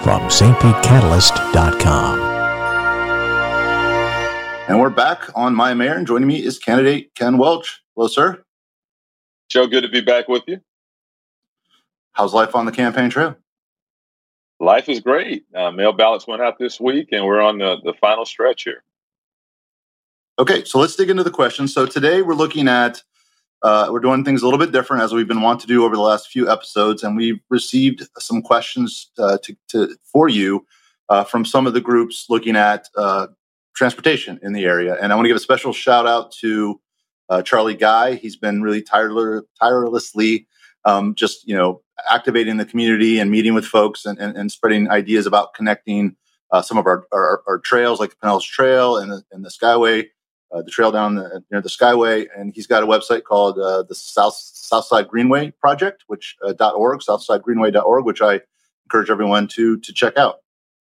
from stpetecatalyst.com. And we're back on My Mayor, and joining me is candidate Ken Welch. Hello, sir. Joe, good to be back with you. How's life on the campaign trail? Life is great. Mail ballots went out this week, and we're on the final stretch here. Okay, so let's dig into the questions. So today we're looking at, we're doing things a little bit different as we've been wanting to do over the last few episodes, and we've received some questions for you from some of the groups looking at transportation in the area. And I want to give a special shout out to Charlie Guy. He's been really tirelessly activating the community and meeting with folks and spreading ideas about connecting some of our trails, like the Pinellas Trail and the Skyway, the trail down near the Skyway. And he's got a website called the Southside Greenway Project, which .org, southsidegreenway.org, which I encourage everyone to check out.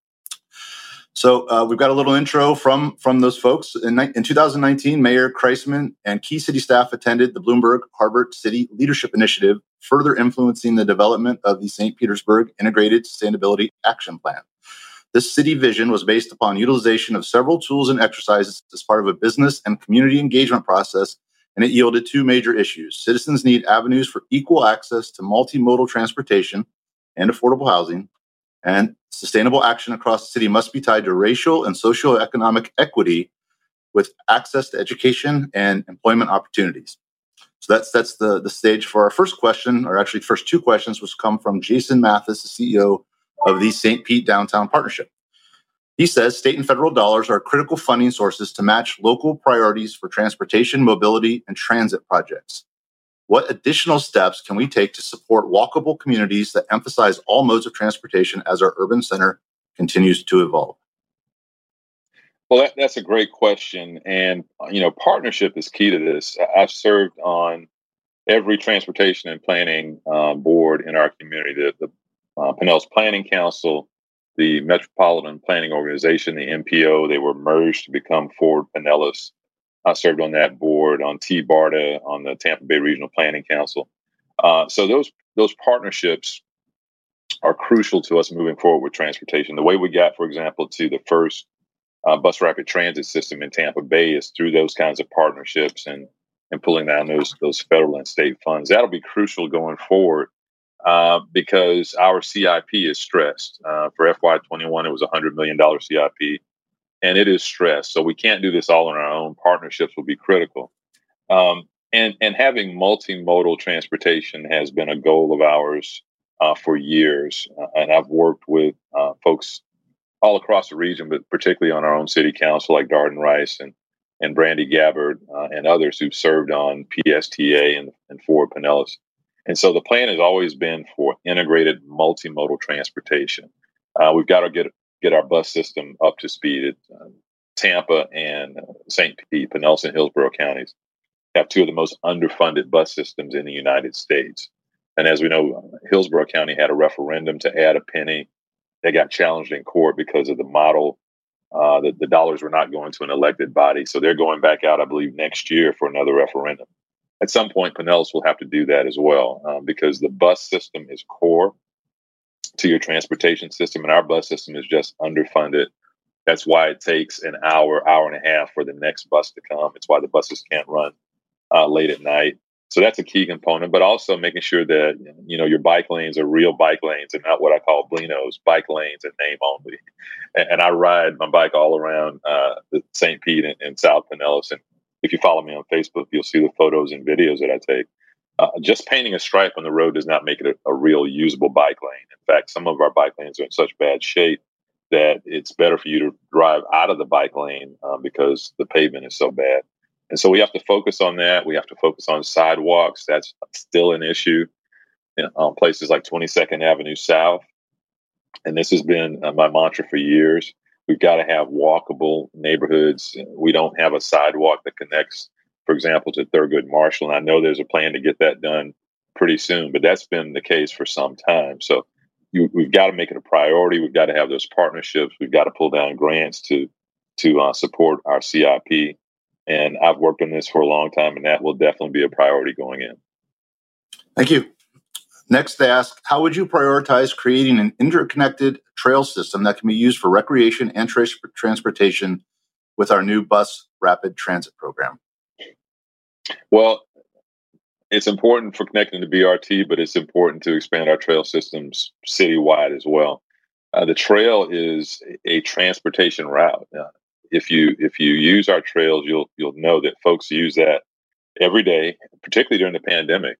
So we've got a little intro from those folks. In 2019, Mayor Kreisman and key city staff attended the Bloomberg Harbor City Leadership Initiative, further influencing the development of the St. Petersburg Integrated Sustainability Action Plan. This city vision was based upon utilization of several tools and exercises as part of a business and community engagement process, and it yielded two major issues. Citizens need avenues for equal access to multimodal transportation and affordable housing, and sustainable action across the city must be tied to racial and socioeconomic equity with access to education and employment opportunities. So that's the stage for our first question, or actually first two questions, which come from Jason Mathis, the CEO of the St. Pete Downtown Partnership. He says state and federal dollars are critical funding sources to match local priorities for transportation, mobility, and transit projects. What additional steps can we take to support walkable communities that emphasize all modes of transportation as our urban center continues to evolve? Well, that's a great question. And, partnership is key to this. I've served on every transportation and planning board in our community, the Pinellas Planning Council, the Metropolitan Planning Organization, the MPO. They were merged to become Forward Pinellas. I served on that board, on TBARTA, on the Tampa Bay Regional Planning Council. So those partnerships are crucial to us moving forward with transportation. The way we got, for example, to the first bus rapid transit system in Tampa Bay is through those kinds of partnerships and pulling down those federal and state funds. That'll be crucial going forward because our CIP is stressed. For FY21, it was a $100 million CIP. And it is stressed. So we can't do this all on our own. Partnerships will be critical. And having multimodal transportation has been a goal of ours for years. And I've worked with folks all across the region, but particularly on our own city council, like Darden Rice and Brandy Gabbard and others who've served on PSTA and Forward Pinellas. And so the plan has always been for integrated multimodal transportation. We've got to get our bus system up to speed. Tampa and St. Pete, Pinellas and Hillsborough counties have two of the most underfunded bus systems in the United States. And as we know, Hillsborough County had a referendum to add a penny. They got challenged in court because of the model. The dollars were not going to an elected body. So they're going back out, I believe, next year for another referendum. At some point, Pinellas will have to do that as well because the bus system is core to your transportation system, and our bus system is just underfunded. That's why it takes an hour and a half for the next bus to come. It's why the buses can't run late at night. So that's a key component, but also making sure that, your bike lanes are real bike lanes and not what I call blinos, bike lanes in name only. And I ride my bike all around the St. Pete and South Pinellas. And if you follow me on Facebook, you'll see the photos and videos that I take. Just painting a stripe on the road does not make it a real usable bike lane. In fact, some of our bike lanes are in such bad shape that it's better for you to drive out of the bike lane because the pavement is so bad. And so we have to focus on that. We have to focus on sidewalks. That's still an issue on places like 22nd Avenue South. And this has been my mantra for years. We've got to have walkable neighborhoods. We don't have a sidewalk that connects, for example, to Thurgood Marshall. And I know there's a plan to get that done pretty soon, but that's been the case for some time. So we've got to make it a priority. We've got to have those partnerships. We've got to pull down grants to support our CIP. And I've worked on this for a long time, and that will definitely be a priority going in. Thank you. Next, they ask, how would you prioritize creating an interconnected trail system that can be used for recreation and transportation with our new bus rapid transit program? Well, it's important for connecting to BRT, but it's important to expand our trail systems citywide as well. The trail is a transportation route. If you use our trails, you'll know that folks use that every day, particularly during the pandemic,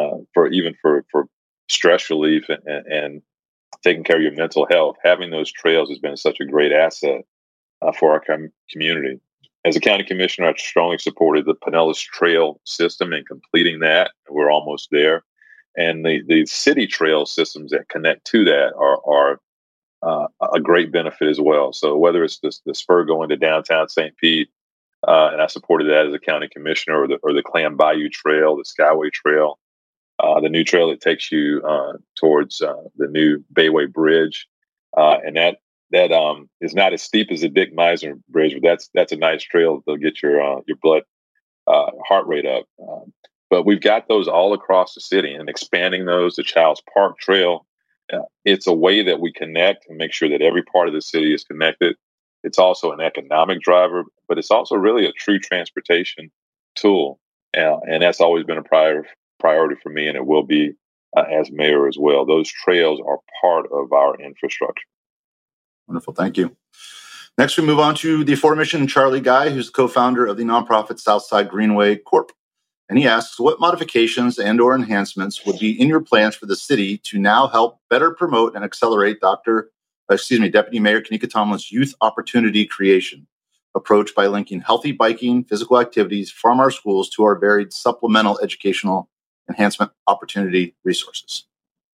for stress relief and taking care of your mental health. Having those trails has been such a great asset for our community. As a county commissioner, I strongly supported the Pinellas Trail system and completing that. We're almost there. And the city trail systems that connect to that are a great benefit as well. So whether it's the spur going to downtown St. Pete, and I supported that as a county commissioner, or the Clam Bayou Trail, the Skyway Trail, the new trail that takes you towards the new Bayway Bridge, and that is not as steep as the Dick Meisner Bridge, but that's a nice trail. They'll get your blood heart rate up. But we've got those all across the city, and expanding those. The Childs Park Trail, it's a way that we connect and make sure that every part of the city is connected. It's also an economic driver, but it's also really a true transportation tool, and that's always been a priority for me, and it will be as mayor as well. Those trails are part of our infrastructure. Wonderful. Thank you. Next, we move on to the aforementioned Charlie Guy, who's the co-founder of the nonprofit Southside Greenway Corp. And he asks, what modifications and or enhancements would be in your plans for the city to now help better promote and accelerate Deputy Mayor Kanika Tomlin's youth opportunity creation approach by linking healthy biking, physical activities from our schools to our varied supplemental educational enhancement opportunity resources?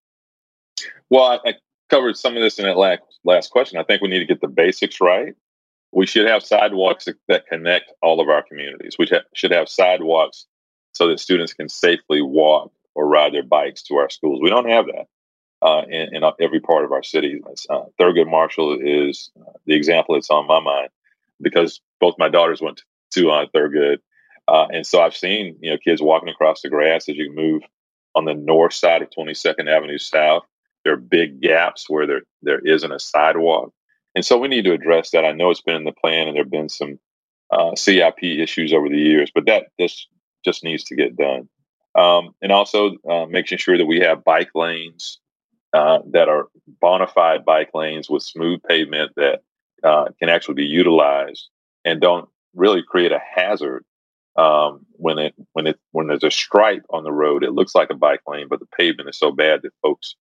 Well, I covered some of this in that last question. I think we need to get the basics right. We should have sidewalks that connect all of our communities. We should have sidewalks so that students can safely walk or ride their bikes to our schools. We don't have that in every part of our city. Thurgood Marshall is the example that's on my mind, because both my daughters went to Thurgood. And so I've seen kids walking across the grass as you move on the north side of 22nd Avenue South. There are big gaps where there isn't a sidewalk. And so we need to address that. I know it's been in the plan, and there have been some CIP issues over the years, but this just needs to get done. And also making sure that we have bike lanes that are bona fide bike lanes with smooth pavement that can actually be utilized and don't really create a hazard. When there's a stripe on the road, it looks like a bike lane, but the pavement is so bad that folks,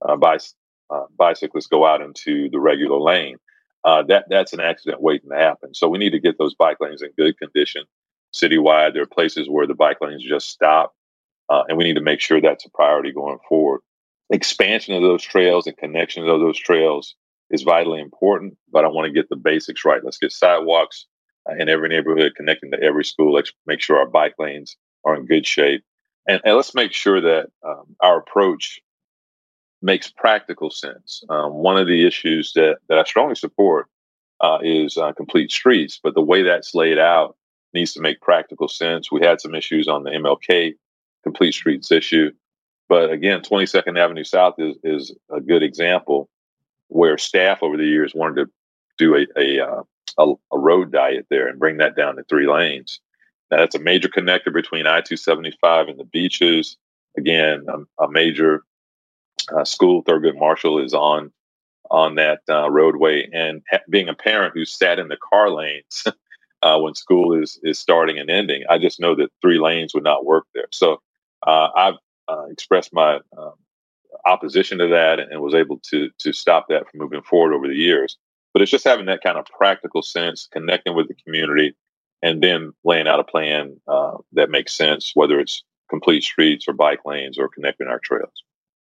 bicyclists go out into the regular lane. That's an accident waiting to happen. So we need to get those bike lanes in good condition citywide. There are places where the bike lanes just stop, and we need to make sure that's a priority going forward. Expansion of those trails and connection of those trails is vitally important, but I want to get the basics right. Let's get sidewalks in every neighborhood, connecting to every school. Let's make sure our bike lanes are in good shape. And let's make sure that our approach makes practical sense. One of the issues that I strongly support is complete streets, but the way that's laid out needs to make practical sense. We had some issues on the MLK complete streets issue, but again, 22nd Avenue South is a good example where staff over the years wanted to do a road diet there and bring that down to 3 lanes. Now, that's a major connector between I-275 and the beaches. Again, a major school, Thurgood Marshall, is on that roadway. And being a parent who sat in the car lanes when school is starting and ending, I just know that 3 lanes would not work there. So I've expressed my opposition to that and was able to stop that from moving forward over the years. But it's just having that kind of practical sense, connecting with the community, and then laying out a plan that makes sense, whether it's complete streets or bike lanes or connecting our trails.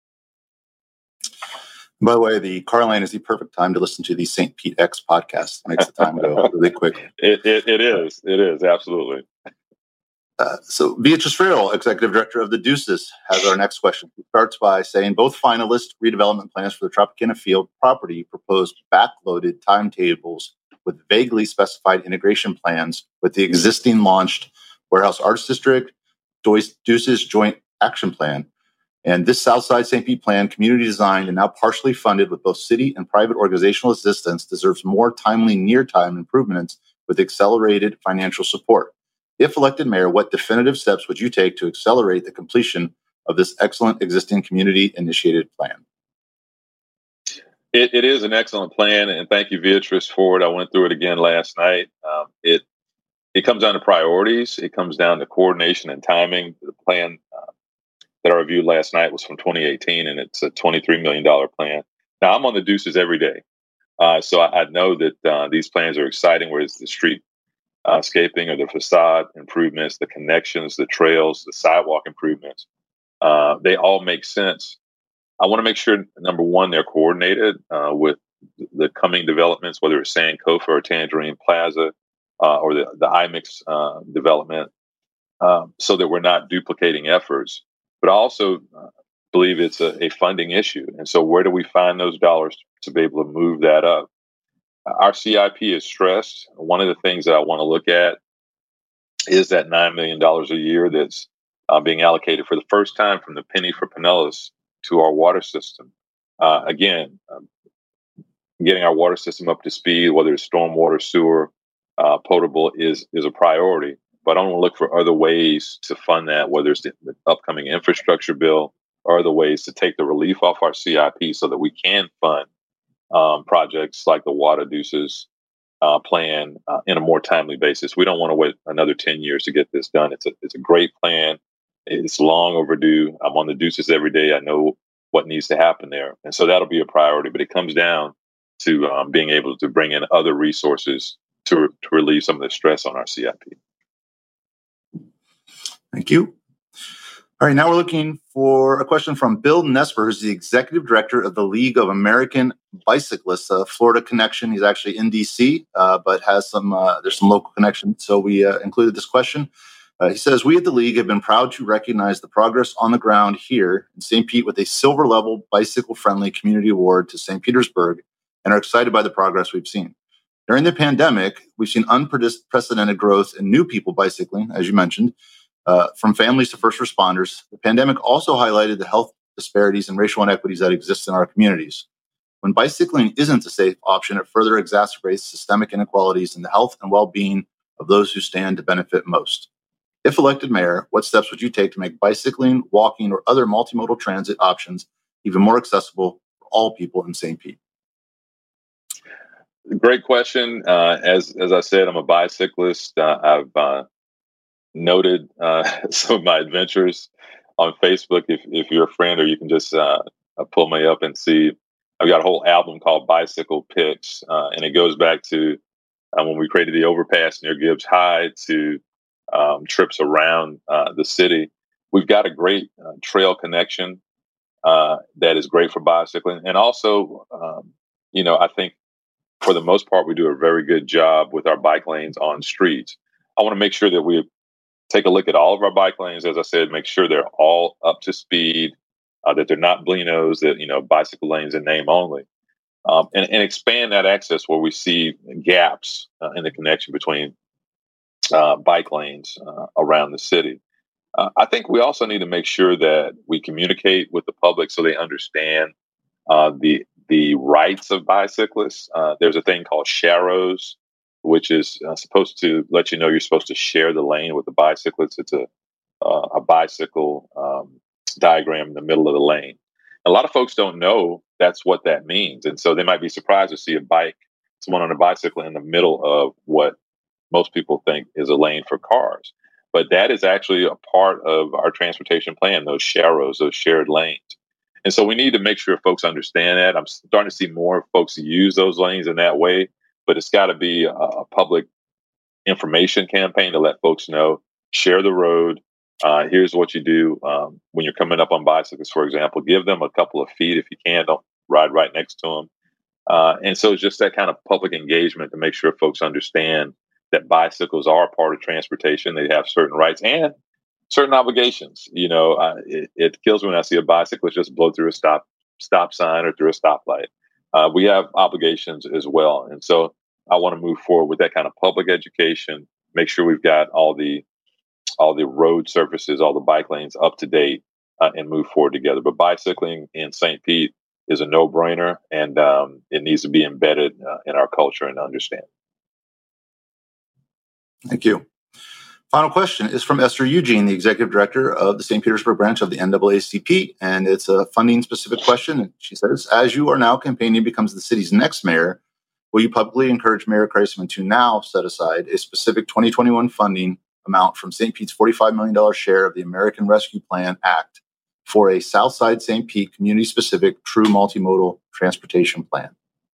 By the way, the car lane is the perfect time to listen to the St. Pete X podcast. It makes the time go really quick. It is, absolutely. So Beatrice Farrell, Executive Director of the Deuces, has our next question. He starts by saying both finalist redevelopment plans for the Tropicana Field property proposed backloaded timetables with vaguely specified integration plans with the existing launched Warehouse Arts District, Deuces Joint Action Plan. And this Southside St. Pete plan, community designed and now partially funded with both city and private organizational assistance, deserves more timely near-time improvements with accelerated financial support. If elected mayor, what definitive steps would you take to accelerate the completion of this excellent existing community-initiated plan? It is an excellent plan, and thank you, Beatrice, for it. I went through it again last night. It comes down to priorities. It comes down to coordination and timing. The plan that I reviewed last night was from 2018, and it's a $23 million plan. Now, I'm on the deuces every day, so I know that these plans are exciting, whether it's the street scaping or the facade improvements, the connections, the trails, the sidewalk improvements. They all make sense. I want to make sure, number one, they're coordinated with the coming developments, whether it's Sankofa or Tangerine Plaza or the IMIX development, so that we're not duplicating efforts. But I also believe it's a funding issue. And so where do we find those dollars to be able to move that up? Our CIP is stressed. One of the things that I want to look at is that $9 million a year that's being allocated for the first time from the penny for Pinellas to our water system. Again, getting our water system up to speed, whether it's stormwater, sewer, potable, is a priority. But I want to look for other ways to fund that, whether it's the upcoming infrastructure bill or other ways to take the relief off our CIP so that we can fund projects like the Water Deuces plan in a more timely basis. We don't want to wait another 10 years to get this done. It's a great plan. It's long overdue. I'm on the deuces every day. I know what needs to happen there. And so that'll be a priority. But it comes down to being able to bring in other resources to relieve some of the stress on our CIP. Thank you. All right, now we're looking for a question from Bill Nesper, who's the executive director of the League of American Bicyclists, a Florida connection. He's actually in D.C., but has there's some local connections. So we included this question. He says, we at the League have been proud to recognize the progress on the ground here in St. Pete with a silver level bicycle-friendly community award to St. Petersburg and are excited by the progress we've seen. During the pandemic, we've seen unprecedented growth in new people bicycling, as you mentioned, from families to first responders. The pandemic also highlighted the health disparities and racial inequities that exist in our communities. When bicycling isn't a safe option, it further exacerbates systemic inequalities in the health and well-being of those who stand to benefit most. If elected mayor, what steps would you take to make bicycling, walking, or other multimodal transit options even more accessible for all people in St. Pete? Great question. As I said, I'm a bicyclist. I've noted some of my adventures on Facebook. If you're a friend, or you can just pull me up and see. I've got a whole album called Bicycle Pics, and it goes back to when we created the overpass near Gibbs High to trips around the city. We've got a great trail connection that is great for bicycling. And also, I think for the most part, we do a very good job with our bike lanes on streets. I want to make sure that we take a look at all of our bike lanes, as I said, make sure they're all up to speed, that they're not blinos, that, bicycle lanes in name only, and expand that access where we see gaps in the connection between bike lanes around the city. I think we also need to make sure that we communicate with the public so they understand the rights of bicyclists. There's a thing called sharrows, which is supposed to let you know you're supposed to share the lane with the bicyclists. It's a bicycle diagram in the middle of the lane. A lot of folks don't know that's what that means. And so they might be surprised to see someone on a bicycle in the middle of what most people think is a lane for cars. But that is actually a part of our transportation plan, those sharrows, those shared lanes. And so we need to make sure folks understand that. I'm starting to see more folks use those lanes in that way, but it's got to be a public information campaign to let folks know, share the road. Here's what you do when you're coming up on bicycles, for example. Give them a couple of feet if you can. Don't ride right next to them. And so it's just that kind of public engagement to make sure folks understand that bicycles are a part of transportation. They have certain rights and certain obligations. It kills me when I see a bicyclist just blow through a stop sign or through a stoplight. We have obligations as well. And so I want to move forward with that kind of public education, make sure we've got all the road surfaces, all the bike lanes up to date, and move forward together. But bicycling in St. Pete is a no-brainer, and it needs to be embedded in our culture and understanding. Thank you. Final question is from Esther Eugene, the executive director of the St. Petersburg branch of the NAACP, and it's a funding-specific question. And she says, as you are now campaigning becomes the city's next mayor, will you publicly encourage Mayor Kreisman to now set aside a specific 2021 funding amount from St. Pete's $45 million share of the American Rescue Plan Act for a Southside St. Pete community-specific true multimodal transportation plan?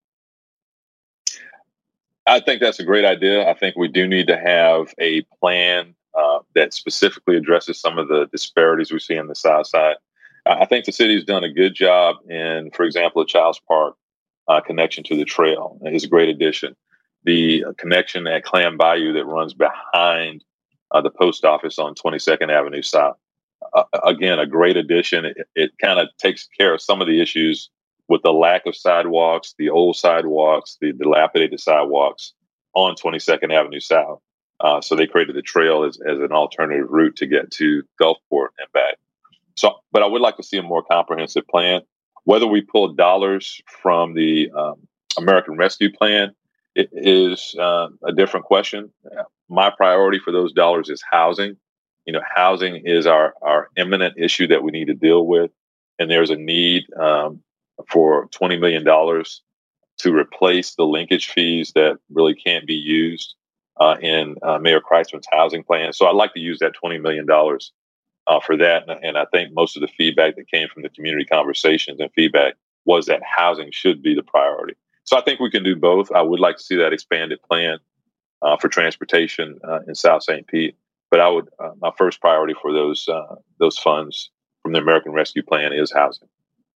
I think that's a great idea. I think we do need to have a plan that specifically addresses some of the disparities we see in the South Side. I think the city's done a good job in, for example, the Childs Park connection to the trail is a great addition. The connection at Clam Bayou that runs behind the post office on 22nd Avenue South. Again, a great addition. It kind of takes care of some of the issues with the lack of sidewalks, the old sidewalks, the dilapidated sidewalks on 22nd Avenue South. So they created the trail as an alternative route to get to Gulfport and back. So, but I would like to see a more comprehensive plan. Whether we pull dollars from the American Rescue Plan, it is a different question. My priority for those dollars is housing. Housing is our imminent issue that we need to deal with. And there's a need for $20 million to replace the linkage fees that really can't be used in Mayor Kreisman's housing plan. So I'd like to use that $20 million for that. And I think most of the feedback that came from the community conversations and feedback was that housing should be the priority. So I think we can do both. I would like to see that expanded plan for transportation in South St. Pete. But I would my first priority for those funds from the American Rescue Plan is housing.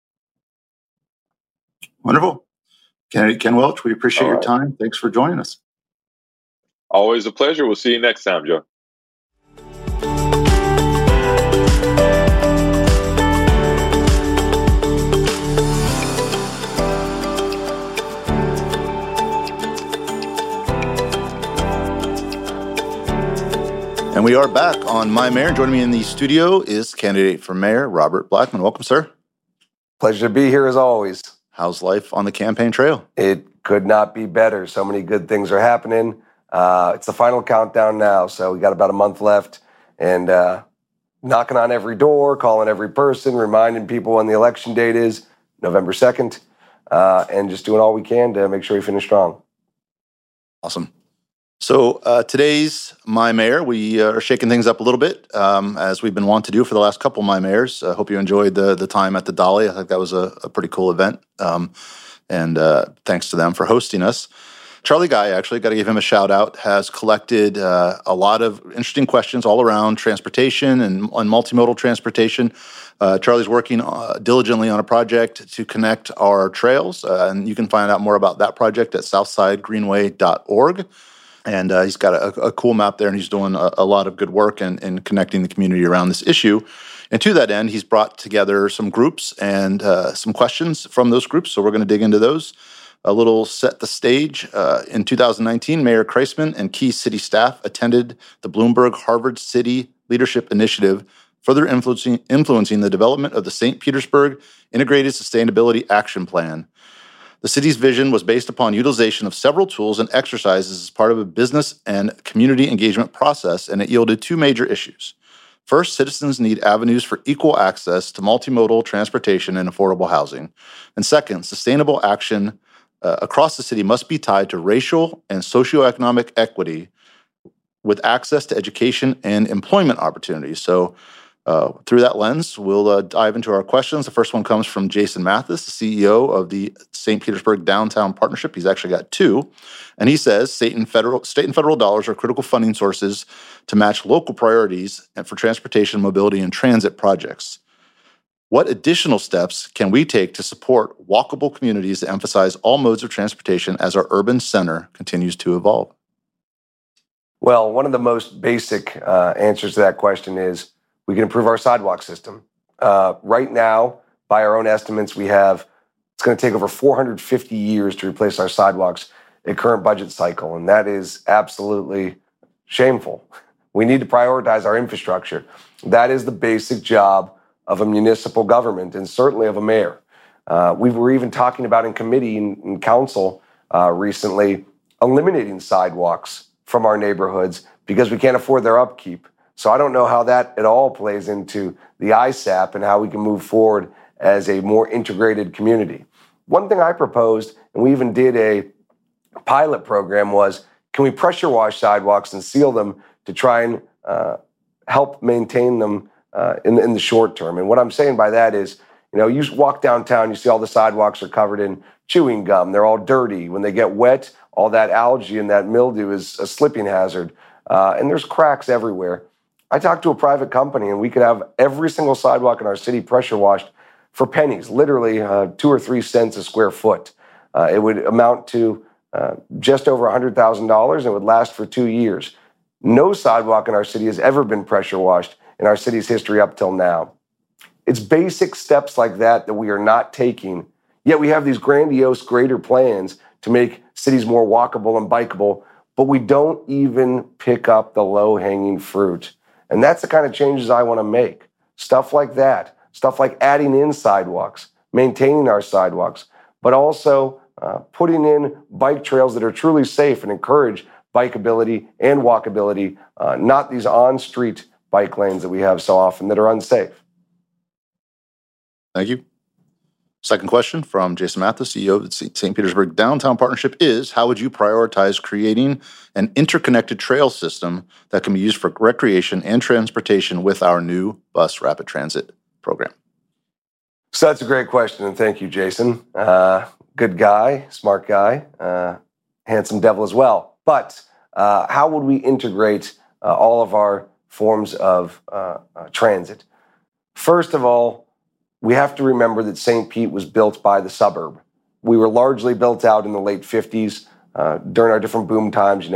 Wonderful. Ken Welch, we appreciate your time. Thanks for joining us. Always a pleasure. We'll see you next time, Joe. And we are back on My Mayor. Joining me in the studio is candidate for mayor, Robert Blackman. Welcome, sir. Pleasure to be here as always. How's life on the campaign trail? It could not be better. So many good things are happening. It's the final countdown now. So we got about a month left and knocking on every door, calling every person, reminding people when the election date is November 2nd, and just doing all we can to make sure we finish strong. Awesome. So today's My Mayor, we are shaking things up a little bit, as we've been wont to do for the last couple My Mayors. I hope you enjoyed the time at the Dolly. I think that was a pretty cool event, and thanks to them for hosting us. Charlie Guy, actually, got to give him a shout out, has collected a lot of interesting questions all around transportation and on multimodal transportation. Charlie's working diligently on a project to connect our trails, and you can find out more about that project at southsidegreenway.org. And he's got a cool map there, and he's doing a lot of good work in connecting the community around this issue. And to that end, he's brought together some groups and some questions from those groups. So we're going to dig into those. A little set the stage. In 2019, Mayor Kreisman and key city staff attended the Bloomberg Harvard City Leadership Initiative, further influencing the development of the St. Petersburg Integrated Sustainability Action Plan. The city's vision was based upon utilization of several tools and exercises as part of a business and community engagement process, and it yielded two major issues. First, citizens need avenues for equal access to multimodal transportation and affordable housing. And second, sustainable action across the city must be tied to racial and socioeconomic equity with access to education and employment opportunities. So through that lens, we'll dive into our questions. The first one comes from Jason Mathis, the CEO of the St. Petersburg Downtown Partnership. He's actually got two. And he says state and federal dollars are critical funding sources to match local priorities and for transportation, mobility, and transit projects. What additional steps can we take to support walkable communities that emphasize all modes of transportation as our urban center continues to evolve? Well, one of the most basic answers to that question is we can improve our sidewalk system. Right now, by our own estimates, it's going to take over 450 years to replace our sidewalks at current budget cycle, and that is absolutely shameful. We need to prioritize our infrastructure. That is the basic job of a municipal government and certainly of a mayor. We were even talking about in committee and council recently eliminating sidewalks from our neighborhoods because we can't afford their upkeep. So I don't know how that at all plays into the ISAP and how we can move forward as a more integrated community. One thing I proposed, and we even did a pilot program, was can we pressure wash sidewalks and seal them to try and help maintain them in the short term? And what I'm saying by that is, you walk downtown, you see all the sidewalks are covered in chewing gum. They're all dirty. When they get wet, all that algae and that mildew is a slipping hazard. And there's cracks everywhere. I talked to a private company, and we could have every single sidewalk in our city pressure washed for pennies, literally 2 or 3 cents a square foot. It would amount to just over $100,000, and it would last for 2 years. No sidewalk in our city has ever been pressure washed in our city's history up till now. It's basic steps like that we are not taking, yet we have these grandiose, greater plans to make cities more walkable and bikeable, but we don't even pick up the low-hanging fruit. And that's the kind of changes I want to make. Stuff like that, stuff like adding in sidewalks, maintaining our sidewalks, but also putting in bike trails that are truly safe and encourage bikeability and walkability, not these on-street bike lanes that we have so often that are unsafe. Thank you. Second question from Jason Mathis, CEO of the St. Petersburg Downtown Partnership is, how would you prioritize creating an interconnected trail system that can be used for recreation and transportation with our new bus rapid transit program? So that's a great question, and thank you, Jason. Good guy, smart guy, handsome devil as well. But how would we integrate all of our forms of transit? First of all, we have to remember that St. Pete was built by the suburb. We were largely built out in the late 50s during our different boom times,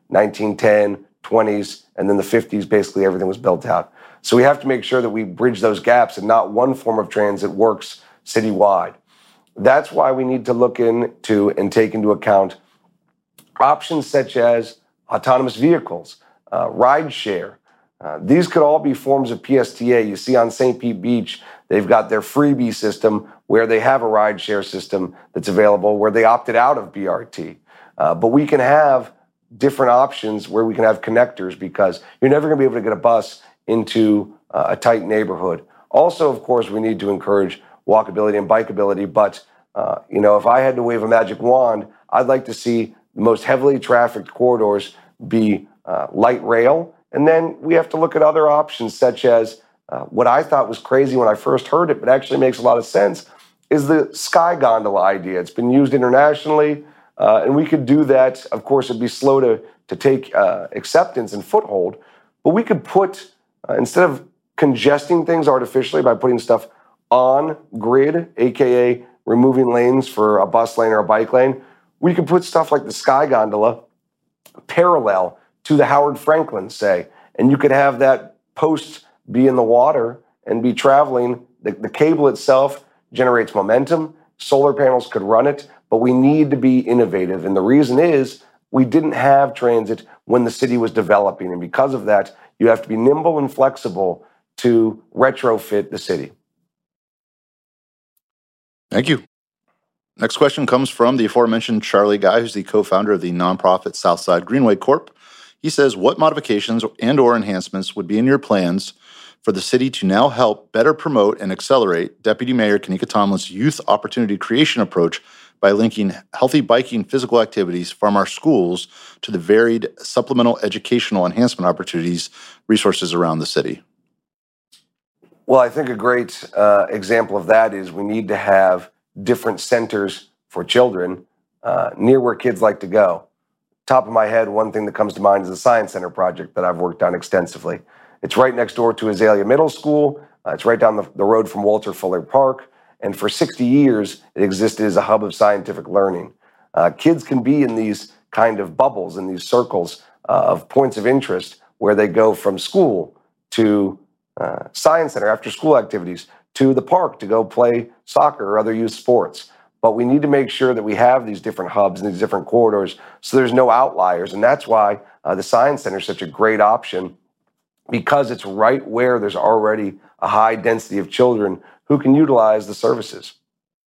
1910, 20s, and then the 50s, basically everything was built out. So we have to make sure that we bridge those gaps and not one form of transit works citywide. That's why we need to look into and take into account options such as autonomous vehicles, ride share. These could all be forms of PSTA. You see on St. Pete Beach, they've got their freebie system where they have a ride share system that's available where they opted out of BRT. But we can have different options where we can have connectors because you're never going to be able to get a bus into a tight neighborhood. Also, of course, we need to encourage walkability and bikeability. But, if I had to wave a magic wand, I'd like to see the most heavily trafficked corridors be light rail. And then we have to look at other options such as what I thought was crazy when I first heard it, but actually makes a lot of sense, is the sky gondola idea. It's been used internationally, and we could do that. Of course, it'd be slow to take acceptance and foothold, but we could put, instead of congesting things artificially by putting stuff on grid, aka removing lanes for a bus lane or a bike lane, we could put stuff like the sky gondola parallel to the Howard Franklin, say, and you could have that post be in the water and be traveling. The cable itself generates momentum. Solar panels could run it, but we need to be innovative. And the reason is we didn't have transit when the city was developing. And because of that, you have to be nimble and flexible to retrofit the city. Thank you. Next question comes from the aforementioned Charlie Guy, who's the co-founder of the nonprofit Southside Greenway Corp. He says, what modifications and or enhancements would be in your plans for the city to now help better promote and accelerate Deputy Mayor Kanika Tomlin's youth opportunity creation approach by linking healthy biking physical activities from our schools to the varied supplemental educational enhancement opportunities, resources around the city? Well, I think a great example of that is we need to have different centers for children near where kids like to go. Top of my head, one thing that comes to mind is the Science Center project that I've worked on extensively. It's right next door to Azalea Middle School. It's right down the road from Walter Fuller Park. And for 60 years, it existed as a hub of scientific learning. Kids can be in these kind of bubbles, in these circles of points of interest where they go from school to Science Center, after school activities, to the park to go play soccer or other youth sports. But we need to make sure that we have these different hubs and these different corridors so there's no outliers. And that's why the Science Center is such a great option because it's right where there's already a high density of children who can utilize the services.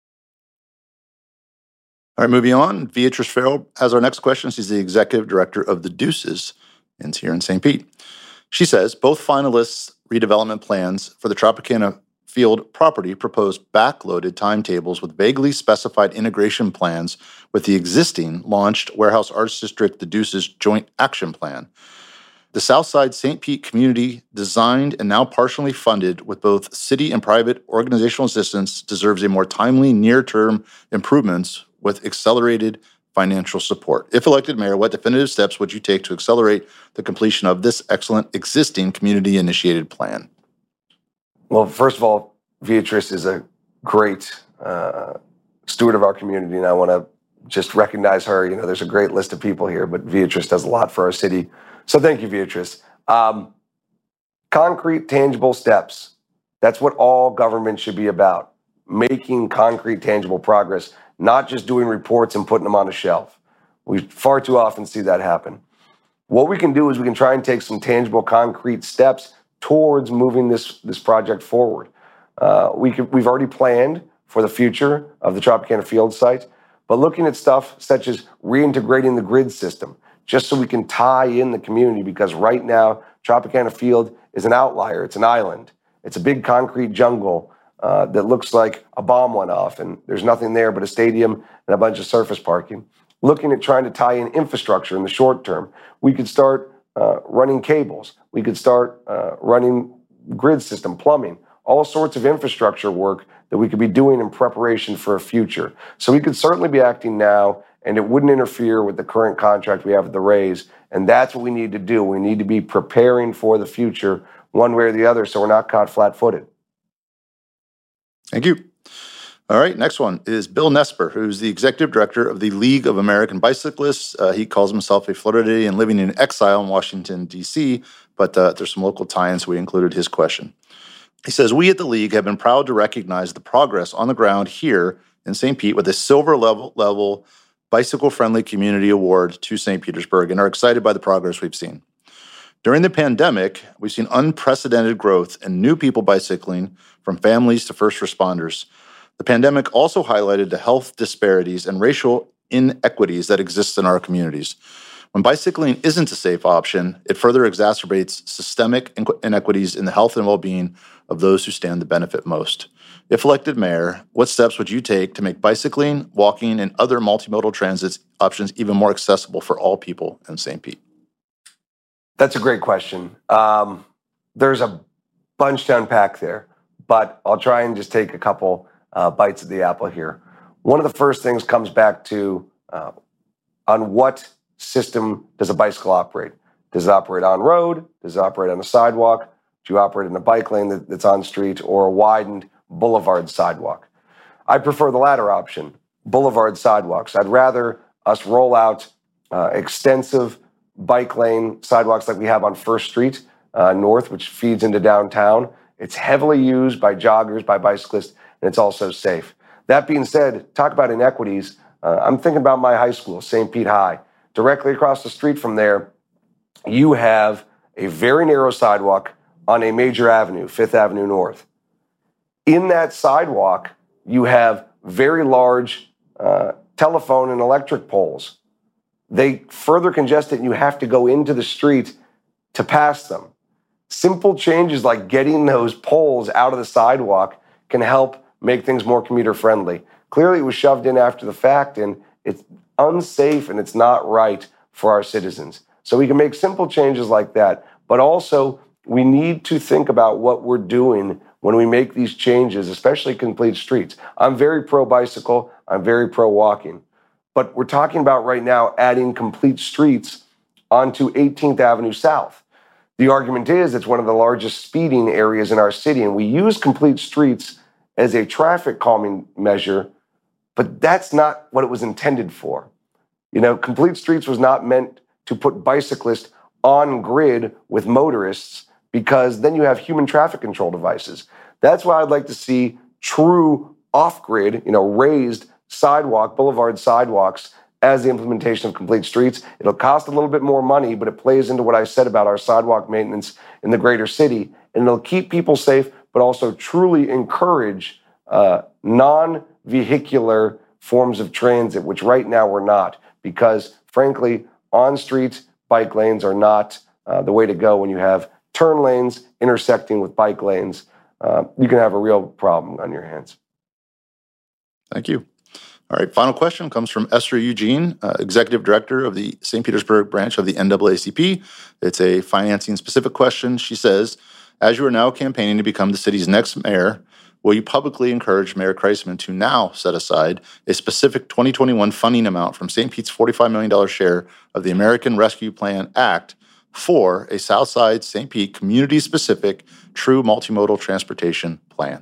All right, moving on. Beatrice Farrell has our next question. She's the executive director of the Deuces here in St. Pete. She says, both finalists' redevelopment plans for the Tropicana Field property propose backloaded timetables with vaguely specified integration plans with the existing launched Warehouse Arts District, the Deuces Joint Action Plan. The Southside St. Pete community, designed and now partially funded with both city and private organizational assistance, deserves a more timely, near-term improvements with accelerated financial support. If elected mayor, what definitive steps would you take to accelerate the completion of this excellent existing community-initiated plan? Well, first of all, Beatrice is a great steward of our community, and I want to just recognize her. There's a great list of people here, but Beatrice does a lot for our city. So thank you, Beatrice. Concrete, tangible steps. That's what all government should be about. Making concrete, tangible progress, not just doing reports and putting them on a shelf. We far too often see that happen. What we can do is we can try and take some tangible, concrete steps towards moving this project forward. We've already planned for the future of the Tropicana Field site, but looking at stuff such as reintegrating the grid system, just so we can tie in the community, because right now, Tropicana Field is an outlier. It's an island. It's a big concrete jungle that looks like a bomb went off, and there's nothing there but a stadium and a bunch of surface parking. Looking at trying to tie in infrastructure in the short term, we could start running cables. We could start running grid system, plumbing, all sorts of infrastructure work that we could be doing in preparation for a future. So we could certainly be acting now, and it wouldn't interfere with the current contract we have with the Rays. And that's what we need to do. We need to be preparing for the future one way or the other so we're not caught flat-footed. Thank you. All right, next one is Bill Nesper, who's the executive director of the League of American Bicyclists. He calls himself a Floridian living in exile in Washington, D.C., but there's some local tie-ins, so we included his question. He says, we at the League have been proud to recognize the progress on the ground here in St. Pete with a silver level bicycle-friendly community award to St. Petersburg and are excited by the progress we've seen. During the pandemic, we've seen unprecedented growth in new people bicycling, from families to first responders. The pandemic also highlighted the health disparities and racial inequities that exist in our communities. When bicycling isn't a safe option, it further exacerbates systemic inequities in the health and well-being of those who stand to benefit most. If elected mayor, what steps would you take to make bicycling, walking, and other multimodal transit options even more accessible for all people in St. Pete? That's a great question. There's a bunch to unpack there, but I'll try and just take a couple bites of the apple here. One of the first things comes back to on what system does a bicycle operate? Does it operate on road? Does it operate on a sidewalk? Do you operate in a bike lane that's on street, or a widened boulevard sidewalk? I prefer the latter option, boulevard sidewalks. I'd rather us roll out extensive bike lane sidewalks like we have on First Street North, which feeds into downtown. It's heavily used by joggers, by bicyclists, and it's also safe. That being said, talk about inequities. I'm thinking about my high school, St. Pete High. Directly across the street from there, you have a very narrow sidewalk on a major avenue, Fifth Avenue North. In that sidewalk, you have very large telephone and electric poles. They further congest it, and you have to go into the street to pass them. Simple changes like getting those poles out of the sidewalk can help make things more commuter friendly. Clearly, it was shoved in after the fact, and it's unsafe and it's not right for our citizens. So we can make simple changes like that, but also we need to think about what we're doing when we make these changes, especially complete streets. I'm very pro-bicycle. I'm very pro-walking. But we're talking about right now adding complete streets onto 18th Avenue South. The argument is it's one of the largest speeding areas in our city, and we use complete streets as a traffic calming measure, but that's not what it was intended for. Complete streets was not meant to put bicyclists on grid with motorists, because then you have human traffic control devices. That's why I'd like to see true off-grid, raised sidewalk, boulevard sidewalks as the implementation of complete streets. It'll cost a little bit more money, but it plays into what I said about our sidewalk maintenance in the greater city, and it'll keep people safe, but also truly encourage non-vehicular forms of transit, which right now we're not, because frankly, on-street bike lanes are not the way to go. When you have turn lanes intersecting with bike lanes, you can have a real problem on your hands. Thank you. All right, final question comes from Esther Eugene, Executive Director of the St. Petersburg branch of the NAACP. It's a financing-specific question. She says, as you are now campaigning to become the city's next mayor, will you publicly encourage Mayor Kreisman to now set aside a specific 2021 funding amount from St. Pete's $45 million share of the American Rescue Plan Act for a Southside St. Pete community-specific true multimodal transportation plan?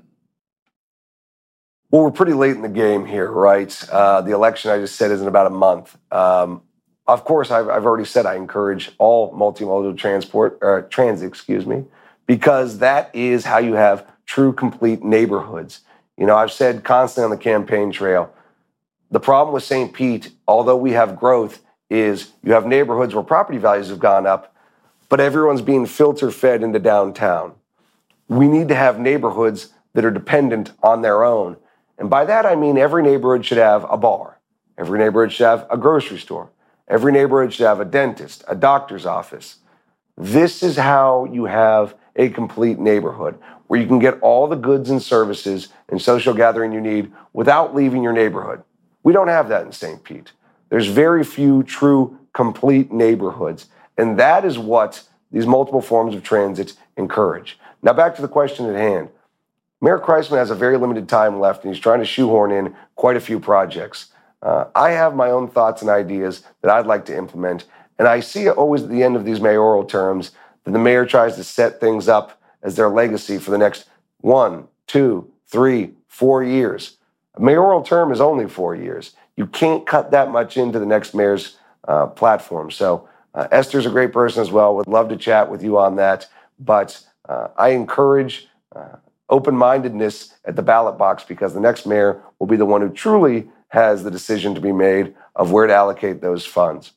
Well, we're pretty late in the game here, right? The election, I just said, is in about a month. Of course, I've already said I encourage all multimodal transit, because that is how you have true, complete neighborhoods. You know, I've said constantly on the campaign trail, the problem with St. Pete, although we have growth, is you have neighborhoods where property values have gone up, but everyone's being filter-fed into downtown. We need to have neighborhoods that are dependent on their own. And by that, I mean every neighborhood should have a bar. Every neighborhood should have a grocery store. Every neighborhood should have a dentist, a doctor's office. This is how you have a complete neighborhood, where you can get all the goods and services and social gathering you need without leaving your neighborhood. We don't have that in St. Pete. There's very few true, complete neighborhoods. And that is what these multiple forms of transit encourage. Now back to the question at hand. Mayor Kreisman has a very limited time left, and he's trying to shoehorn in quite a few projects. I have my own thoughts and ideas that I'd like to implement, and I see always at the end of these mayoral terms that the mayor tries to set things up as their legacy for the next 1, 2, 3, 4 years. A mayoral term is only 4 years. You can't cut that much into the next mayor's platform. So Esther's a great person as well. Would love to chat with you on that, but I encourage open-mindedness at the ballot box, because the next mayor will be the one who truly has the decision to be made of where to allocate those funds.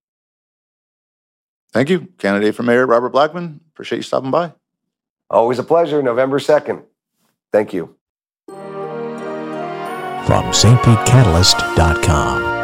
Thank you. Candidate for Mayor Robert Blackman. Appreciate you stopping by. Always a pleasure. November 2nd. Thank you. From stpetecatalyst.com.